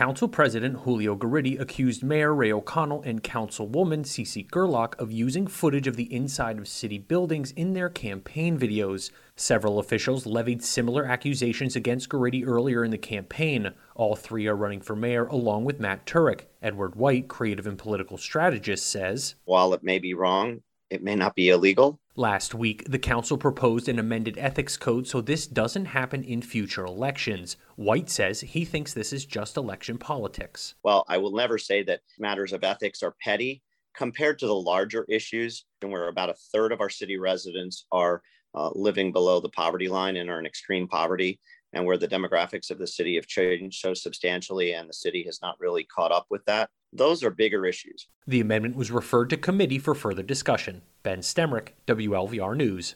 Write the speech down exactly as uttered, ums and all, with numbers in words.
Council President Julio Guridy accused Mayor Ray O'Connell and Councilwoman Cece Gerlach of using footage of the inside of city buildings in their campaign videos. Several officials levied similar accusations against Guridy earlier in the campaign. All three are running for mayor along with Matt Turek. Edward White, creative and political strategist, says, "While it may be wrong, it may not be illegal." Last week, the council proposed an amended ethics code so this doesn't happen in future elections. White says he thinks this is just election politics. Well, I will never say that matters of ethics are petty compared to the larger issues, and where about a third of our city residents are uh, living below the poverty line and are in extreme poverty, and where the demographics of the city have changed so substantially and the city has not really caught up with that. Those are bigger issues. The amendment was referred to committee for further discussion. Ben Stemrick, W L V R News.